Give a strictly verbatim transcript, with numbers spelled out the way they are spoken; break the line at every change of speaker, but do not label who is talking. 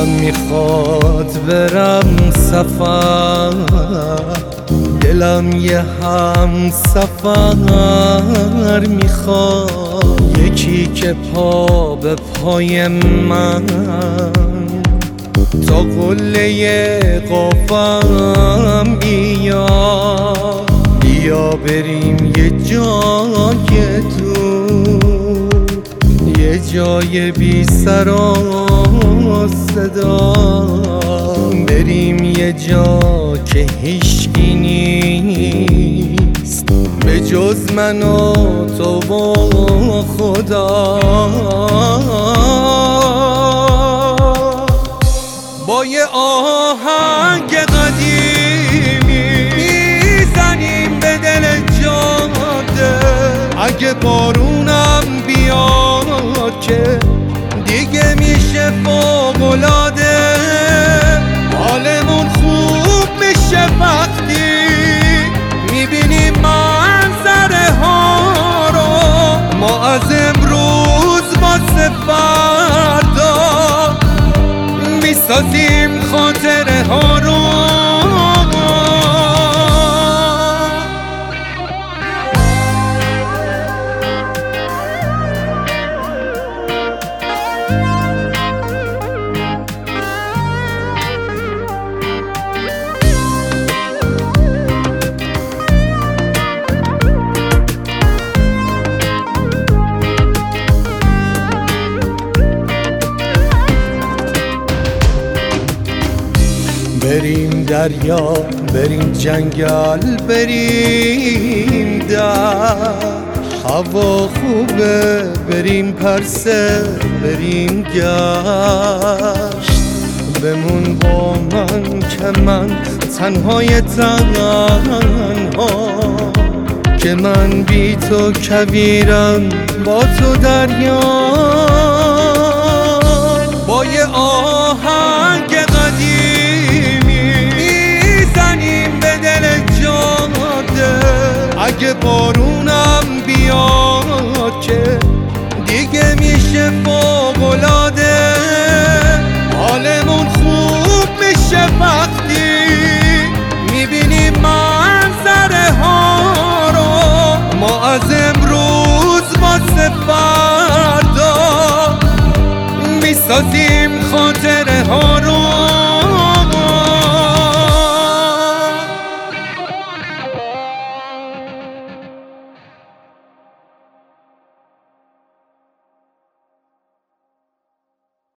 دلم میخواد برم سفر، دلم یه هم سفر میخواد، یکی که پا به پای من تا قله قافم بیا بیا بریم یه جای دور، یه جای بی سر و صدا، بریم یه جا که هیچکی نیست به جز من و تو و خدا. با یه آهنگ قدیمی میزنیم به دل جاده، اگه بارونم بیاد که دیگه میشه فوق‌العاده، حالمون خوب میشه وقتی میبینیم منظره ها رو، ما از امروز واسه فردا میسازیم خاطره ها رو. بریم دریا، بریم جنگل، بریم در هوا خوبه، بریم پرسه، بریم گشت، بمون با من که من تنهای تنها، که من بی تو کویرم با تو دریا. با یه آهنگ اگه بارونم بیاد که دیگه میشه فوق‌العاده، حالمون خوب میشه وقتی میبینیم منظره ها رو، ما از امروز واسه فردا میسازیم